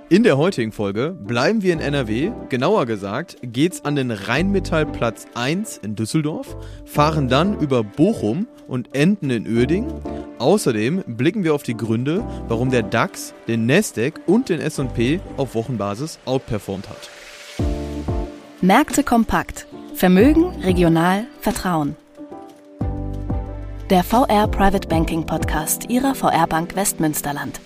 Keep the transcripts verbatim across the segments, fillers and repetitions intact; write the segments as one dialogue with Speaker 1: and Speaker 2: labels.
Speaker 1: In der heutigen Folge bleiben wir in N R W, genauer gesagt geht's an den Rheinmetall-Platz eins in Düsseldorf, fahren dann über Bochum und enden in Uerdingen. Außerdem blicken wir auf die Gründe, warum der DAX, den Nasdaq und den S und P auf Wochenbasis outperformt hat.
Speaker 2: Märkte kompakt. Vermögen, regional, Vertrauen. Der V R Private Banking Podcast Ihrer V R Bank Westmünsterland.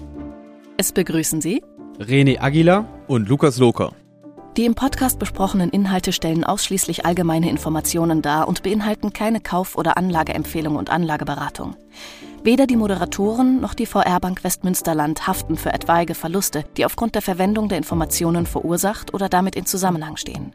Speaker 2: Es begrüßen Sie
Speaker 3: René Aguilar
Speaker 1: und Lukas Loker.
Speaker 2: Die im Podcast besprochenen Inhalte stellen ausschließlich allgemeine Informationen dar und beinhalten keine Kauf- oder Anlageempfehlung und Anlageberatung. Weder die Moderatoren noch die V R Bank Westmünsterland haften für etwaige Verluste, die aufgrund der Verwendung der Informationen verursacht oder damit in Zusammenhang stehen.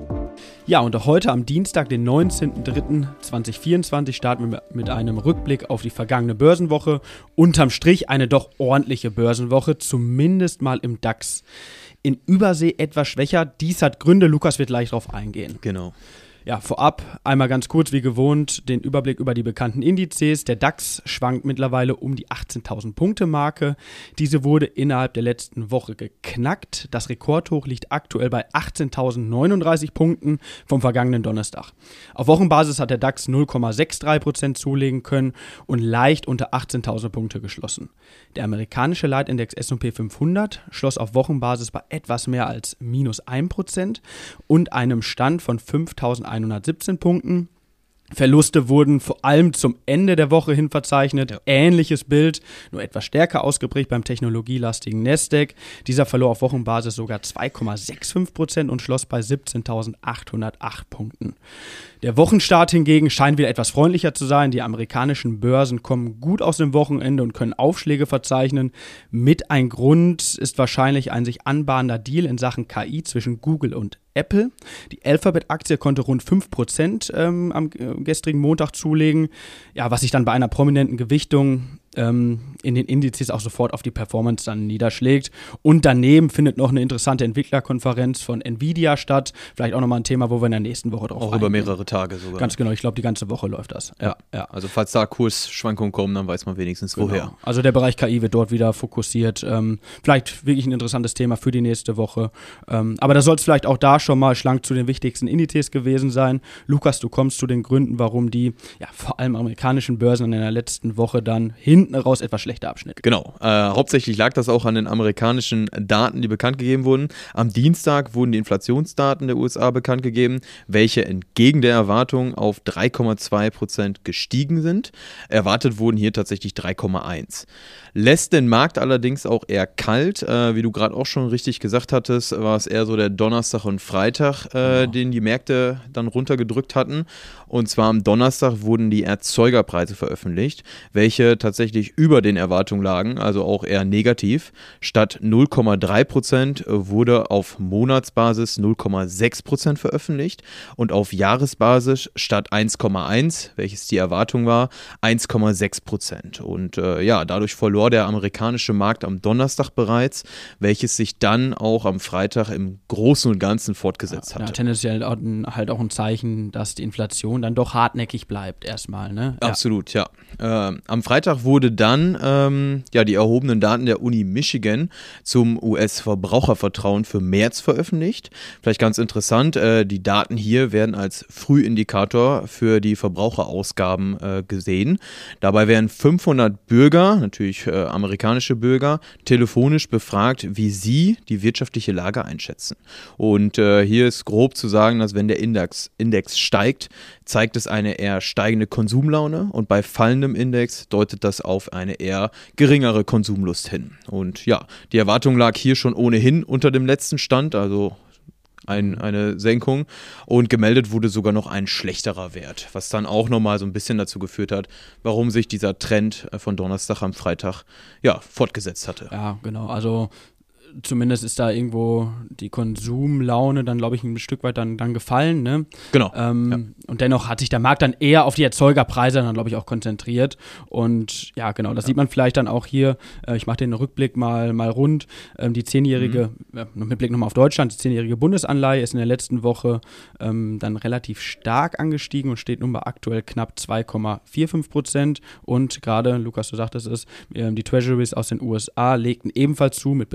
Speaker 3: Ja, und auch heute am Dienstag, den neunzehnten dritten zweitausendvierundzwanzig, starten wir mit einem Rückblick auf die vergangene Börsenwoche. Unterm Strich eine doch ordentliche Börsenwoche, zumindest mal im DAX. In Übersee etwas schwächer, dies hat Gründe, Lukas wird gleich drauf eingehen.
Speaker 1: Genau.
Speaker 3: Ja, vorab einmal ganz kurz wie gewohnt den Überblick über die bekannten Indizes. Der DAX schwankt mittlerweile um die achtzehntausend Punkte Marke. Diese wurde innerhalb der letzten Woche geknackt. Das Rekordhoch liegt aktuell bei achtzehntausendneununddreißig Punkten vom vergangenen Donnerstag. Auf Wochenbasis hat der DAX null Komma dreiundsechzig Prozent zulegen können und leicht unter achtzehntausend Punkte geschlossen. Der amerikanische Leitindex S und P fünfhundert schloss auf Wochenbasis bei etwas mehr als minus ein Prozent und einem Stand von fünftausendeinhundertsiebzehn Punkten. Verluste wurden vor allem zum Ende der Woche hin verzeichnet. Ja. Ähnliches Bild, nur etwas stärker ausgeprägt beim technologielastigen Nasdaq. Dieser verlor auf Wochenbasis sogar zwei Komma fünfundsechzig Prozent und schloss bei siebzehntausendachthundertacht Punkten. Der Wochenstart hingegen scheint wieder etwas freundlicher zu sein. Die amerikanischen Börsen kommen gut aus dem Wochenende und können Aufschläge verzeichnen. Mit ein Grund ist wahrscheinlich ein sich anbahnender Deal in Sachen K I zwischen Google und Apple. Die Alphabet-Aktie konnte rund fünf Prozent ähm, am äh, gestrigen Montag zulegen, ja, was sich dann bei einer prominenten Gewichtung ähm, in den Indizes auch sofort auf die Performance dann niederschlägt. Und daneben findet noch eine interessante Entwicklerkonferenz von Nvidia statt. Vielleicht auch nochmal ein Thema, wo wir in der nächsten Woche drauf
Speaker 1: Auch
Speaker 3: eingehen.
Speaker 1: über mehrere Tage sogar.
Speaker 3: Ganz genau, ich glaube, die ganze Woche läuft das. Ja, ja.
Speaker 1: Also falls da Kursschwankungen kommen, dann weiß man wenigstens
Speaker 3: Genau.
Speaker 1: woher.
Speaker 3: Also der Bereich K I wird dort wieder fokussiert. Ähm, vielleicht wirklich ein interessantes Thema für die nächste Woche. Ähm, aber da soll es vielleicht auch da schon mal schlank zu den wichtigsten Indizes gewesen sein. Lukas, du kommst zu den Gründen, warum die ja, vor allem amerikanischen Börsen in der letzten Woche dann hinten raus etwas schlechter abschnitten.
Speaker 1: Genau. Äh, hauptsächlich lag das auch an den amerikanischen Daten, die bekannt gegeben wurden. Am Dienstag wurden die Inflationsdaten der U S A bekannt gegeben, welche entgegen der Erwartung auf drei Komma zwei Prozent gestiegen sind. Erwartet wurden hier tatsächlich drei Komma eins. Lässt den Markt allerdings auch eher kalt. Äh, wie du gerade auch schon richtig gesagt hattest, war es eher so der Donnerstag und Freitag, äh, genau. den die Märkte dann runtergedrückt hatten. Und zwar am Donnerstag wurden die Erzeugerpreise veröffentlicht, welche tatsächlich über den Erwartungen lagen, also auch eher negativ. Statt null Komma drei Prozent wurde auf Monatsbasis null Komma sechs Prozent veröffentlicht und auf Jahresbasis statt eins Komma eins, welches die Erwartung war, eins Komma sechs Prozent. Und äh, ja, dadurch verlor der amerikanische Markt am Donnerstag bereits, welches sich dann auch am Freitag im Großen und Ganzen fortgesetzt hatte.
Speaker 3: Ja, tendenziell halt auch ein Zeichen, dass die Inflation dann doch hartnäckig bleibt erstmal, ne? Ja.
Speaker 1: Absolut, ja. Äh, am Freitag wurde dann ähm, ja, die erhobenen Daten der Uni Michigan zum U S-Verbrauchervertrauen für März veröffentlicht. Vielleicht ganz interessant, äh, die Daten hier werden als Frühindikator für die Verbraucherausgaben äh, gesehen. Dabei werden fünfhundert Bürger, natürlich äh, amerikanische Bürger, telefonisch befragt, wie sie die wirtschaftliche Lage einschätzen. Und äh, hier ist grob zu sagen, dass wenn der Index, Index steigt, zeigt es eine eher steigende Konsumlaune und bei fallendem Index deutet das auf eine eher geringere Konsumlust hin. Und ja, die Erwartung lag hier schon ohnehin unter dem letzten Stand, also ein, eine Senkung, und gemeldet wurde sogar noch ein schlechterer Wert, was dann auch nochmal so ein bisschen dazu geführt hat, warum sich dieser Trend von Donnerstag am Freitag ja, fortgesetzt hatte.
Speaker 3: Ja, genau, also zumindest ist da irgendwo die Konsumlaune dann, glaube ich, ein Stück weit dann, dann gefallen, ne?
Speaker 1: Genau.
Speaker 3: Ähm,
Speaker 1: ja.
Speaker 3: Und dennoch hat sich der Markt dann eher auf die Erzeugerpreise dann, glaube ich, auch konzentriert. Und ja, genau, das ja. sieht man vielleicht dann auch hier. Äh, ich mache den Rückblick mal, mal rund. Ähm, die zehnjährige, mhm. äh, mit Blick nochmal auf Deutschland, die zehnjährige Bundesanleihe ist in der letzten Woche ähm, dann relativ stark angestiegen und steht nun bei aktuell knapp zwei Komma fünfundvierzig Prozent. Und gerade, Lukas, du sagtest es, äh, die Treasuries aus den U S A legten ebenfalls zu mit Bekanntgaben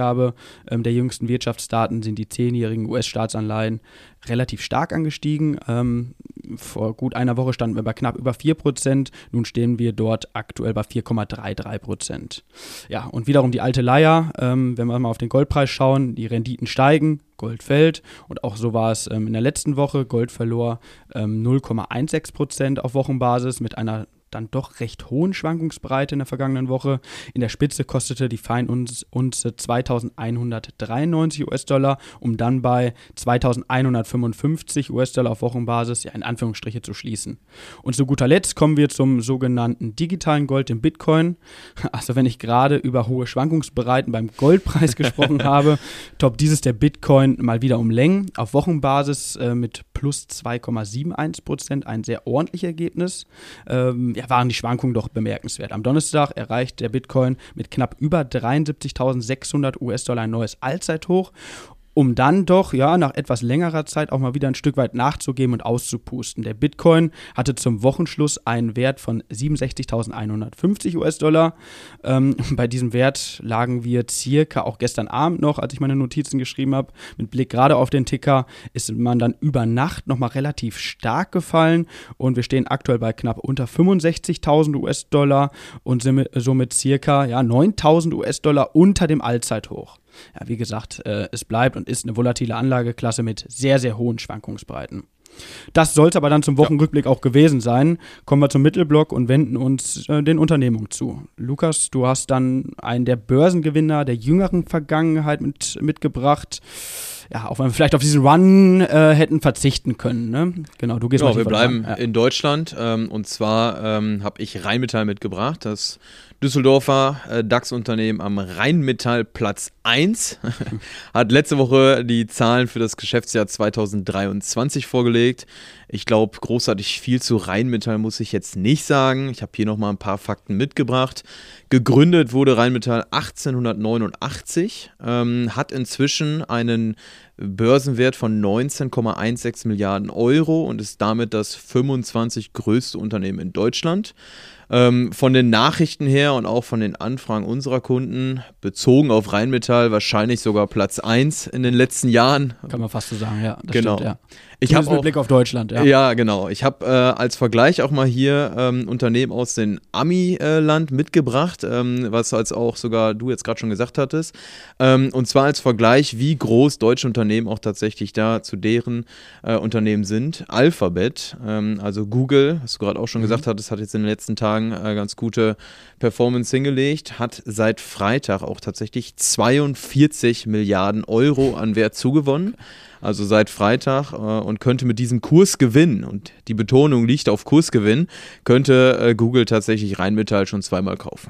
Speaker 3: Herausgabe ähm, der jüngsten Wirtschaftsdaten sind die zehnjährigen U S-Staatsanleihen relativ stark angestiegen. Ähm, vor gut einer Woche standen wir bei knapp über vier Prozent. Nun stehen wir dort aktuell bei vier Komma dreiunddreißig Prozent. Ja, und wiederum die alte Leier, ähm, wenn wir mal auf den Goldpreis schauen, die Renditen steigen, Gold fällt. Und auch so war es ähm, in der letzten Woche. Gold verlor ähm, null Komma sechzehn Prozent auf Wochenbasis mit einer dann doch recht hohen Schwankungsbreite in der vergangenen Woche. In der Spitze kostete die Feinunze zweitausendeinhundertdreiundneunzig U S-Dollar, um dann bei zweitausendeinhundertfünfundfünfzig U S-Dollar auf Wochenbasis ja in Anführungsstriche zu schließen. Und zu guter Letzt kommen wir zum sogenannten digitalen Gold, dem Bitcoin. Also wenn ich gerade über hohe Schwankungsbreiten beim Goldpreis gesprochen habe, toppt dieses der Bitcoin mal wieder um Längen. Auf Wochenbasis äh, mit plus zwei Komma einundsiebzig Prozent, ein sehr ordentliches Ergebnis. Ähm, ja, waren die Schwankungen doch bemerkenswert. Am Donnerstag erreicht der Bitcoin mit knapp über dreiundsiebzigtausendsechshundert U S-Dollar ein neues Allzeithoch, um dann doch, ja, nach etwas längerer Zeit auch mal wieder ein Stück weit nachzugeben und auszupusten. Der Bitcoin hatte zum Wochenschluss einen Wert von siebenundsechzigtausendeinhundertfünfzig U S-Dollar. Ähm, bei diesem Wert lagen wir circa auch gestern Abend noch, als ich meine Notizen geschrieben habe, mit Blick gerade auf den Ticker, ist man dann über Nacht nochmal relativ stark gefallen und wir stehen aktuell bei knapp unter fünfundsechzigtausend U S-Dollar und sind somit circa ja, neuntausend U S-Dollar unter dem Allzeithoch. Ja, wie gesagt, äh, es bleibt und ist eine volatile Anlageklasse mit sehr, sehr hohen Schwankungsbreiten. Das soll es aber dann zum Wochenrückblick auch gewesen sein. Kommen wir zum Mittelblock und wenden uns äh, den Unternehmungen zu. Lukas, du hast dann einen der Börsengewinner der jüngeren Vergangenheit mit, mitgebracht. Ja, auch wenn wir vielleicht auf diesen Run äh, hätten verzichten können. Ne? Genau, du gehst
Speaker 1: genau,
Speaker 3: mal
Speaker 1: wir bleiben
Speaker 3: ja.
Speaker 1: in Deutschland ähm, und zwar ähm, habe ich Rheinmetall mitgebracht, das Düsseldorfer äh, DAX-Unternehmen am Rheinmetall Platz eins hat letzte Woche die Zahlen für das Geschäftsjahr zweitausenddreiundzwanzig vorgelegt. Ich glaube, großartig viel zu Rheinmetall muss ich jetzt nicht sagen. Ich habe hier nochmal ein paar Fakten mitgebracht. Gegründet wurde Rheinmetall achtzehnhundertneunundachtzig, ähm, hat inzwischen einen Börsenwert von neunzehn Komma sechzehn Milliarden Euro und ist damit das fünfundzwanzig größte Unternehmen in Deutschland. Ähm, von den Nachrichten her und auch von den Anfragen unserer Kunden, bezogen auf Rheinmetall, wahrscheinlich sogar Platz eins in den letzten Jahren.
Speaker 3: Kann man fast so sagen, ja. Das
Speaker 1: genau.
Speaker 3: Stimmt, ja.
Speaker 1: Ich habe
Speaker 3: mit Blick auf Deutschland, ja.
Speaker 1: Ja, genau. Ich habe äh, als Vergleich auch mal hier ähm, Unternehmen aus dem Ami-Land mitgebracht, ähm, was als auch sogar du jetzt gerade schon gesagt hattest. Ähm, und zwar als Vergleich, wie groß deutsche Unternehmen auch tatsächlich da zu deren äh, Unternehmen sind. Alphabet, ähm, also Google, was du gerade auch schon mhm. gesagt hattest, hat jetzt in den letzten Tagen äh, ganz gute Performance hingelegt, hat seit Freitag auch tatsächlich zweiundvierzig Milliarden Euro an Wert zugewonnen. Also seit Freitag äh, und könnte mit diesem Kursgewinn, und die Betonung liegt auf Kursgewinn, könnte äh, Google tatsächlich Rheinmetall schon zweimal kaufen.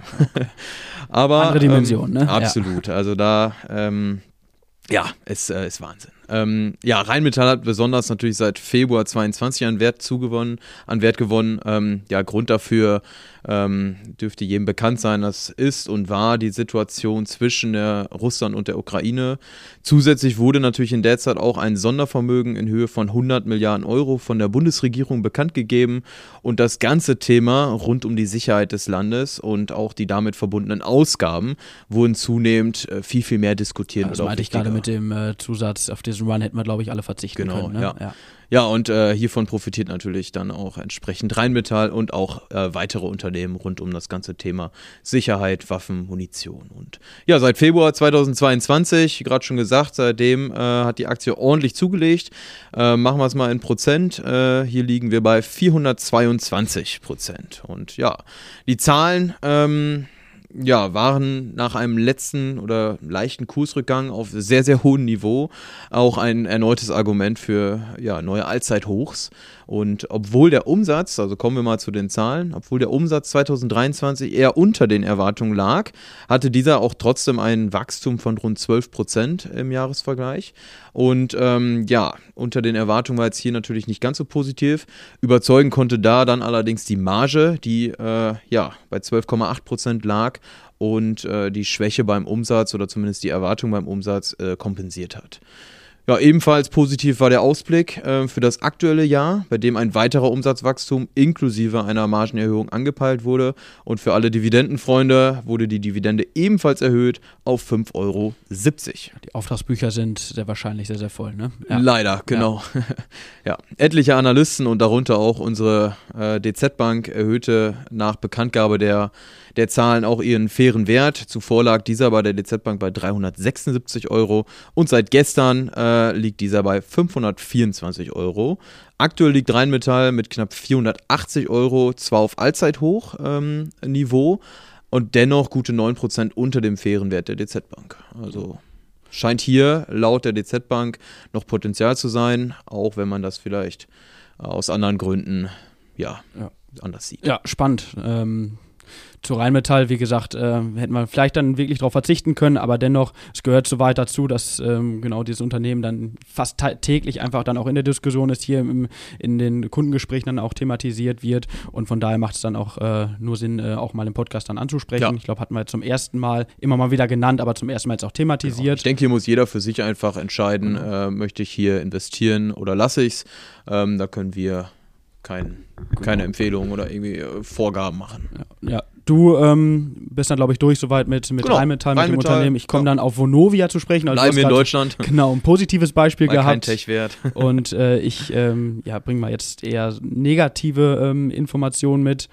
Speaker 1: Aber,
Speaker 3: andere Dimension,
Speaker 1: ähm,
Speaker 3: ne?
Speaker 1: Absolut. Ja. Also da, ähm, ja, ist, äh, ist Wahnsinn. Ähm, ja, Rheinmetall hat besonders natürlich seit Februar zweiundzwanzig an Wert zugewonnen, an Wert gewonnen. Ähm, ja, Grund dafür ähm, dürfte jedem bekannt sein, das ist und war die Situation zwischen der Russland und der Ukraine. Zusätzlich wurde natürlich in der Zeit auch ein Sondervermögen in Höhe von hundert Milliarden Euro von der Bundesregierung bekannt gegeben und das ganze Thema rund um die Sicherheit des Landes und auch die damit verbundenen Ausgaben wurden zunehmend äh, viel, viel mehr diskutiert.
Speaker 3: Ja, das meinte ich gerade mit dem äh, Zusatz, auf diesen Run hätten wir, glaube ich, alle verzichten
Speaker 1: genau,
Speaker 3: können. Ne?
Speaker 1: Ja.
Speaker 3: Ja.
Speaker 1: Ja, und äh, hiervon profitiert natürlich dann auch entsprechend Rheinmetall und auch äh, weitere Unternehmen rund um das ganze Thema Sicherheit, Waffen, Munition. Und ja, seit Februar zweitausendzweiundzwanzig, gerade schon gesagt, seitdem äh, hat die Aktie ordentlich zugelegt. Äh, machen wir es mal in Prozent. Äh, hier liegen wir bei vierhundertzweiundzwanzig Prozent. Und ja, die Zahlen ähm, ja, waren nach einem letzten oder leichten Kursrückgang auf sehr, sehr hohem Niveau auch ein erneutes Argument für ja, neue Allzeithochs. Und obwohl der Umsatz, also kommen wir mal zu den Zahlen, obwohl der Umsatz zweitausenddreiundzwanzig eher unter den Erwartungen lag, hatte dieser auch trotzdem ein Wachstum von rund zwölf Prozent im Jahresvergleich. Und ähm, ja, unter den Erwartungen war jetzt hier natürlich nicht ganz so positiv. Überzeugen konnte da dann allerdings die Marge, die äh, ja bei zwölf Komma acht Prozent lag und äh, die Schwäche beim Umsatz oder zumindest die Erwartung beim Umsatz äh, kompensiert hat. Ja, ebenfalls positiv war der Ausblick äh, für das aktuelle Jahr, bei dem ein weiterer Umsatzwachstum inklusive einer Margenerhöhung angepeilt wurde. Und für alle Dividendenfreunde wurde die Dividende ebenfalls erhöht auf fünf Euro siebzig.
Speaker 3: Die Auftragsbücher sind sehr wahrscheinlich sehr, sehr voll, ne?
Speaker 1: Ja. Leider, genau. Ja. Ja. Etliche Analysten und darunter auch unsere äh, D Z Bank erhöhte nach Bekanntgabe der, der Zahlen auch ihren fairen Wert. Zuvor lag dieser bei der D Z Bank bei dreihundertsechsundsiebzig Euro und seit gestern äh, liegt dieser bei fünfhundertvierundzwanzig Euro. Aktuell liegt Rheinmetall mit knapp vierhundertachtzig Euro zwar auf Allzeithoch-Niveau ähm, und dennoch gute neun Prozent unter dem fairen Wert der D Z Bank. Also scheint hier laut der D Z Bank noch Potenzial zu sein, auch wenn man das vielleicht äh, aus anderen Gründen ja, ja. anders sieht.
Speaker 3: Ja, spannend. Ähm Zu Rheinmetall, wie gesagt, äh, hätten wir vielleicht dann wirklich darauf verzichten können, aber dennoch, es gehört so weit dazu, dass ähm, genau dieses Unternehmen dann fast täglich einfach dann auch in der Diskussion ist, hier im, in den Kundengesprächen dann auch thematisiert wird und von daher macht es dann auch äh, nur Sinn, äh, auch mal im Podcast dann anzusprechen. Ja. Ich glaube, hatten wir jetzt zum ersten Mal immer mal wieder genannt, aber zum ersten Mal jetzt auch thematisiert. Genau.
Speaker 1: Ich denke, hier muss jeder für sich einfach entscheiden, mhm. äh, möchte ich hier investieren oder lasse ich es. Ähm, da können wir kein, genau. keine Empfehlungen oder irgendwie äh, Vorgaben machen.
Speaker 3: Ja, ja. Du ähm, bist dann, glaube ich, durch soweit mit, mit genau. Rheinmetall, mit dem Unternehmen. Ich komme ja. dann auf Vonovia zu sprechen. Also
Speaker 1: bleiben wir in Deutschland.
Speaker 3: Genau, ein positives Beispiel
Speaker 1: Mal
Speaker 3: gehabt.
Speaker 1: Kein Tech-Wert.
Speaker 3: Und äh, ich ähm, ja, bringe mal jetzt eher negative ähm, Informationen mit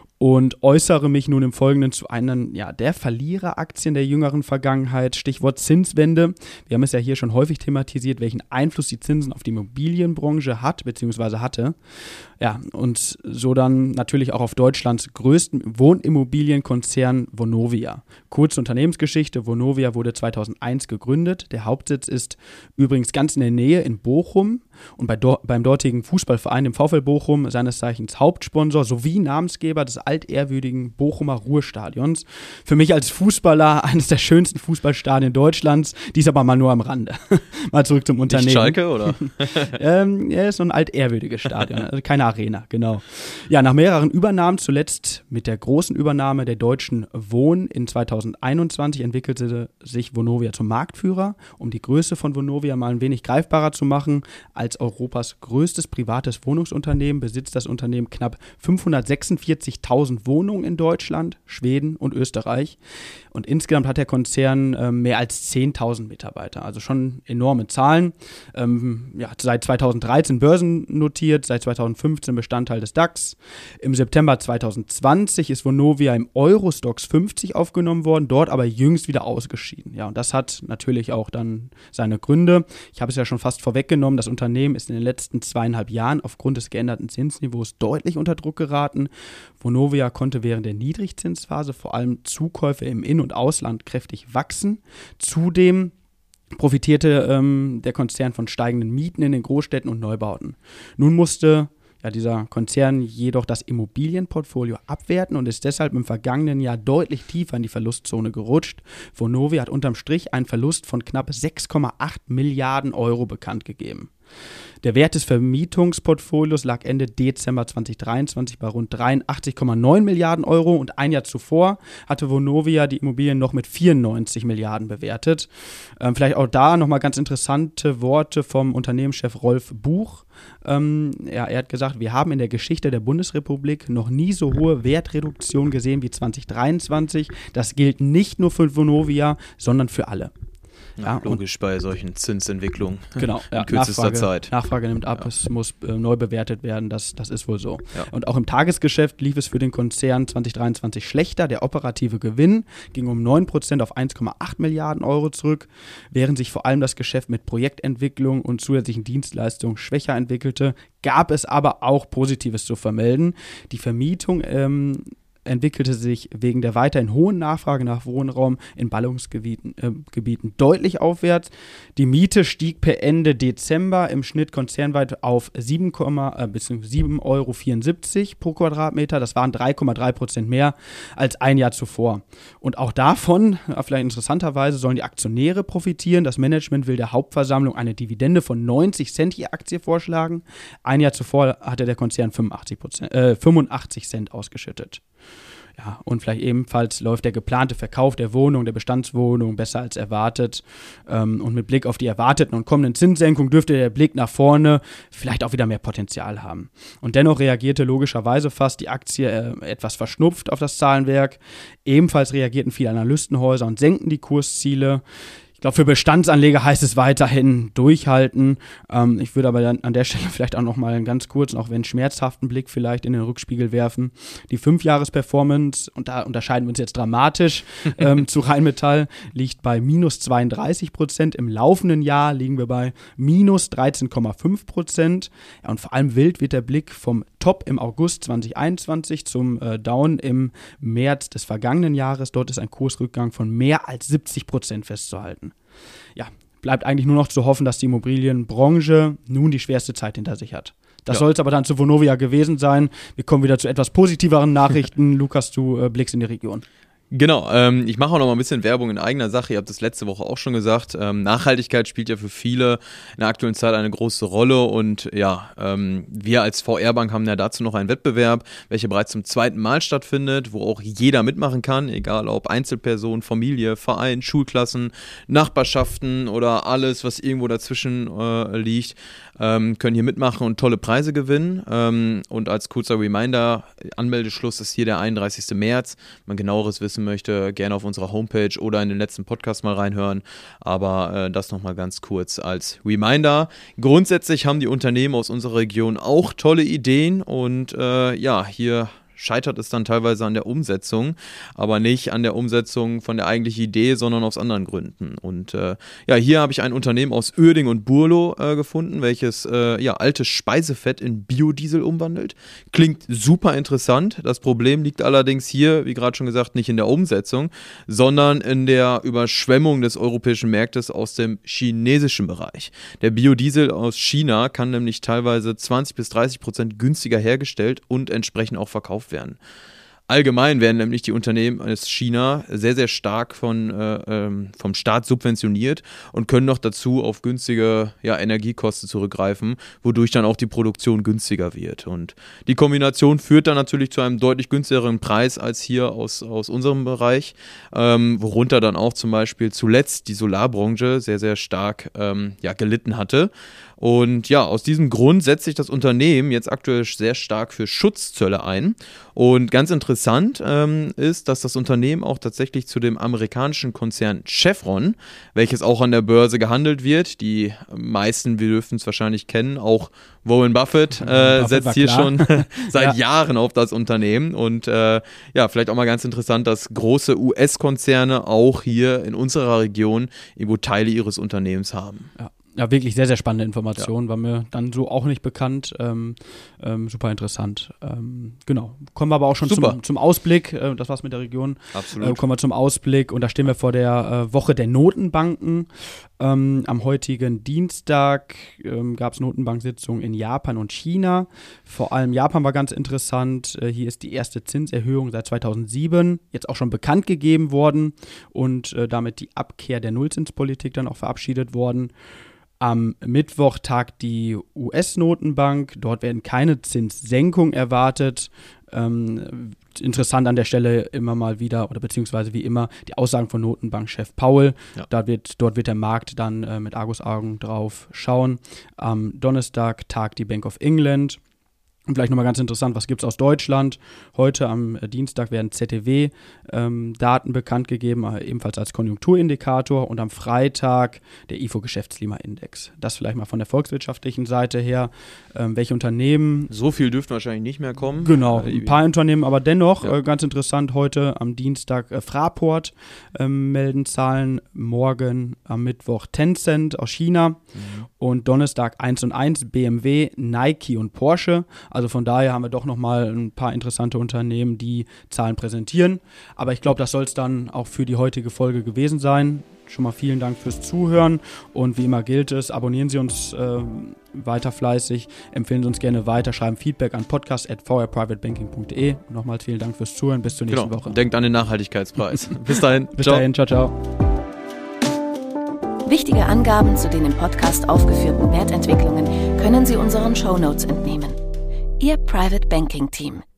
Speaker 3: und äußere mich nun im Folgenden zu einem ja, der Verliereraktien der jüngeren Vergangenheit, Stichwort Zinswende. Wir haben es ja hier schon häufig thematisiert, welchen Einfluss die Zinsen auf die Immobilienbranche hat bzw. hatte. Ja, und so dann natürlich auch auf Deutschlands größten Wohnimmobilienkonzern Vonovia. Kurze Unternehmensgeschichte: Vonovia wurde zweitausendeins gegründet. Der Hauptsitz ist übrigens ganz in der Nähe in Bochum und bei do- beim dortigen Fußballverein, dem VfL Bochum, seines Zeichens Hauptsponsor sowie Namensgeber des altehrwürdigen Bochumer Ruhrstadions. Für mich als Fußballer eines der schönsten Fußballstadien Deutschlands, dies aber mal nur am Rande. Mal zurück zum Unternehmen.
Speaker 1: Nicht Schalke, oder?
Speaker 3: ähm, ja, ist so ein altehrwürdiges Stadion, also keine Arena, genau. Ja, nach mehreren Übernahmen, zuletzt mit der großen Übernahme der Deutschen Wohn in zweitausendeinundzwanzig, entwickelte sich Vonovia zum Marktführer. Um die Größe von Vonovia mal ein wenig greifbarer zu machen, als Europas größtes privates Wohnungsunternehmen besitzt das Unternehmen knapp fünfhundertsechsundvierzigtausend Wohnungen in Deutschland, Schweden und Österreich. Und insgesamt hat der Konzern äh, mehr als zehntausend Mitarbeiter, also schon enorme Zahlen. Ähm, ja, seit zweitausenddreizehn börsennotiert, seit zweitausendfünfzehn Bestandteil des DAX. Im September zweitausendzwanzig ist Vonovia im Eurostoxx fünfzig aufgenommen worden, dort aber jüngst wieder ausgeschieden. Ja, und das hat natürlich auch dann seine Gründe. Ich habe es ja schon fast vorweggenommen, das Unternehmen ist in den letzten zweieinhalb Jahren aufgrund des geänderten Zinsniveaus deutlich unter Druck geraten. Vonovia konnte während der Niedrigzinsphase vor allem Zukäufe im In- und Ausland kräftig wachsen. Zudem profitierte ähm, der Konzern von steigenden Mieten in den Großstädten und Neubauten. Nun musste ja, dieser Konzern jedoch das Immobilienportfolio abwerten und ist deshalb im vergangenen Jahr deutlich tiefer in die Verlustzone gerutscht. Vonovia hat unterm Strich einen Verlust von knapp sechs Komma acht Milliarden Euro bekannt gegeben. Der Wert des Vermietungsportfolios lag Ende Dezember zweitausenddreiundzwanzig bei rund dreiundachtzig Komma neun Milliarden Euro und ein Jahr zuvor hatte Vonovia die Immobilien noch mit vierundneunzig Milliarden bewertet. Ähm, vielleicht auch da nochmal ganz interessante Worte vom Unternehmenschef Rolf Buch. Ähm, ja, er hat gesagt, wir haben in der Geschichte der Bundesrepublik noch nie so hohe Wertreduktion gesehen wie zweitausenddreiundzwanzig. Das gilt nicht nur für Vonovia, sondern für alle.
Speaker 1: Ja, logisch bei solchen Zinsentwicklungen
Speaker 3: genau,
Speaker 1: in
Speaker 3: ja,
Speaker 1: kürzester
Speaker 3: Nachfrage,
Speaker 1: Zeit.
Speaker 3: Nachfrage nimmt ab,
Speaker 1: ja.
Speaker 3: Es muss äh, neu bewertet werden, das, das ist wohl so.
Speaker 1: Ja.
Speaker 3: Und auch im Tagesgeschäft lief es für den Konzern zweitausenddreiundzwanzig schlechter. Der operative Gewinn ging um neun Prozent auf eins Komma acht Milliarden Euro zurück, während sich vor allem das Geschäft mit Projektentwicklung und zusätzlichen Dienstleistungen schwächer entwickelte, gab es aber auch Positives zu vermelden. Die Vermietung ähm, entwickelte sich wegen der weiterhin hohen Nachfrage nach Wohnraum in Ballungsgebieten äh, Gebieten deutlich aufwärts. Die Miete stieg per Ende Dezember im Schnitt konzernweit auf sieben Euro vierundsiebzig pro Quadratmeter. Das waren drei Komma drei Prozent mehr als ein Jahr zuvor. Und auch davon, vielleicht interessanterweise, sollen die Aktionäre profitieren. Das Management will der Hauptversammlung eine Dividende von neunzig Cent je Aktie vorschlagen. Ein Jahr zuvor hatte der Konzern fünfundachtzig Prozent, äh, fünfundachtzig Cent ausgeschüttet. Ja, und vielleicht ebenfalls läuft der geplante Verkauf der Wohnung, der Bestandswohnung besser als erwartet. Ähm, und mit Blick auf die erwarteten und kommenden Zinssenkungen dürfte der Blick nach vorne vielleicht auch wieder mehr Potenzial haben. Und dennoch reagierte logischerweise fast die Aktie äh, etwas verschnupft auf das Zahlenwerk. Ebenfalls reagierten viele Analystenhäuser und senkten die Kursziele. Ich glaube, für Bestandsanleger heißt es weiterhin durchhalten. Ähm, ich würde aber dann an der Stelle vielleicht auch noch mal einen ganz kurzen, auch wenn schmerzhaften Blick vielleicht in den Rückspiegel werfen. Die Fünfjahres-Performance, und da unterscheiden wir uns jetzt dramatisch ähm, zu Rheinmetall, liegt bei minus zweiunddreißig Prozent. Im laufenden Jahr liegen wir bei minus dreizehn Komma fünf Prozent. Ja, und vor allem wild wird der Blick vom Top im August zweitausendeinundzwanzig zum äh, Down im März des vergangenen Jahres. Dort ist ein Kursrückgang von mehr als siebzig Prozent festzuhalten. Ja, bleibt eigentlich nur noch zu hoffen, dass die Immobilienbranche nun die schwerste Zeit hinter sich hat. Das ja. soll es aber dann zu Vonovia gewesen sein. Wir kommen wieder zu etwas positiveren Nachrichten. Lukas, du äh, blickst in die Region.
Speaker 1: Genau, ähm, ich mache auch noch mal ein bisschen Werbung in eigener Sache. Ihr habt das letzte Woche auch schon gesagt. Ähm, Nachhaltigkeit spielt ja für viele in der aktuellen Zeit eine große Rolle. Und ja, ähm, wir als V R-Bank haben ja dazu noch einen Wettbewerb, welcher bereits zum zweiten Mal stattfindet, wo auch jeder mitmachen kann, egal ob Einzelperson, Familie, Verein, Schulklassen, Nachbarschaften oder alles, was irgendwo dazwischen äh, liegt, ähm, können hier mitmachen und tolle Preise gewinnen. Ähm, und als kurzer Reminder, Anmeldeschluss ist hier der einunddreißigster März. Wenn man genaueres wissen möchte, gerne auf unserer Homepage oder in den letzten Podcast mal reinhören. Aber äh, das nochmal ganz kurz als Reminder. Grundsätzlich haben die Unternehmen aus unserer Region auch tolle Ideen und äh, ja, hier scheitert es dann teilweise an der Umsetzung, aber nicht an der Umsetzung von der eigentlichen Idee, sondern aus anderen Gründen. Und äh, ja, hier habe ich ein Unternehmen aus Uerding und Burlo äh, gefunden, welches äh, ja, altes Speisefett in Biodiesel umwandelt. Klingt super interessant. Das Problem liegt allerdings hier, wie gerade schon gesagt, nicht in der Umsetzung, sondern in der Überschwemmung des europäischen Marktes aus dem chinesischen Bereich. Der Biodiesel aus China kann nämlich teilweise zwanzig bis dreißig Prozent günstiger hergestellt und entsprechend auch verkauft werden. Allgemein werden nämlich die Unternehmen aus China sehr, sehr stark von, äh, ähm, vom Staat subventioniert und können noch dazu auf günstige ja, Energiekosten zurückgreifen, wodurch dann auch die Produktion günstiger wird. Und die Kombination führt dann natürlich zu einem deutlich günstigeren Preis als hier aus, aus unserem Bereich, ähm, worunter dann auch zum Beispiel zuletzt die Solarbranche sehr, sehr stark ähm, ja, gelitten hatte. Und ja, aus diesem Grund setzt sich das Unternehmen jetzt aktuell sehr stark für Schutzzölle ein. Und ganz interessant ähm, ist, dass das Unternehmen auch tatsächlich zu dem amerikanischen Konzern Chevron, welches auch an der Börse gehandelt wird, die meisten, wir dürfen es wahrscheinlich kennen, auch Warren Buffett, äh, Buffett setzt hier klar. schon seit ja. Jahren auf das Unternehmen. Und äh, ja, vielleicht auch mal ganz interessant, dass große U S-Konzerne auch hier in unserer Region irgendwo Teile ihres Unternehmens haben.
Speaker 3: Ja. Ja, wirklich sehr, sehr spannende Information, ja. war mir dann so auch nicht bekannt. Ähm, ähm, super interessant. Ähm, genau. Kommen wir aber auch schon zum, zum Ausblick. Äh, das war's mit der Region.
Speaker 1: Absolut.
Speaker 3: Äh, kommen wir zum Ausblick und da stehen wir vor der äh, Woche der Notenbanken. Ähm, am heutigen Dienstag ähm, gab es Notenbanksitzungen in Japan und China. Vor allem Japan war ganz interessant. Äh, hier ist die erste Zinserhöhung seit zweitausendsieben jetzt auch schon bekannt gegeben worden und äh, damit die Abkehr der Nullzinspolitik dann auch verabschiedet worden. Am Mittwoch tagt die U S-Notenbank. Dort werden keine Zinssenkung erwartet. Ähm, interessant an der Stelle immer mal wieder, oder beziehungsweise wie immer, die Aussagen von Notenbankchef Powell. Ja. Da wird, dort wird der Markt dann äh, mit Argusaugen drauf schauen. Am Donnerstag tagt die Bank of England. Und vielleicht nochmal ganz interessant, was gibt es aus Deutschland? Heute am Dienstag werden Z T W-Daten ähm, bekannt gegeben, äh, ebenfalls als Konjunkturindikator. Und am Freitag der I F O-Geschäftsklimaindex. Das vielleicht mal von der volkswirtschaftlichen Seite her. Ähm, welche Unternehmen...
Speaker 1: So viel dürften wahrscheinlich nicht mehr kommen.
Speaker 3: Genau, ein paar Unternehmen, aber dennoch ja. äh, ganz interessant. Heute am Dienstag äh, Fraport äh, melden Zahlen. Morgen am Mittwoch Tencent aus China. Mhm. Und Donnerstag eins und eins B M W, Nike und Porsche. Also von daher haben wir doch nochmal ein paar interessante Unternehmen, die Zahlen präsentieren. Aber ich glaube, das soll es dann auch für die heutige Folge gewesen sein. Schon mal vielen Dank fürs Zuhören und wie immer gilt es, abonnieren Sie uns äh, weiter fleißig, empfehlen Sie uns gerne weiter, schreiben Feedback an podcast at v r private banking punkt d e. Und nochmals vielen Dank fürs Zuhören, bis zur nächsten
Speaker 1: genau.
Speaker 3: Woche.
Speaker 1: Denkt an den Nachhaltigkeitspreis. Bis dahin.
Speaker 3: Bis ciao. dahin, ciao, ciao.
Speaker 2: Wichtige Angaben zu den im Podcast aufgeführten Wertentwicklungen können Sie unseren Shownotes entnehmen. Ihr Private Banking Team.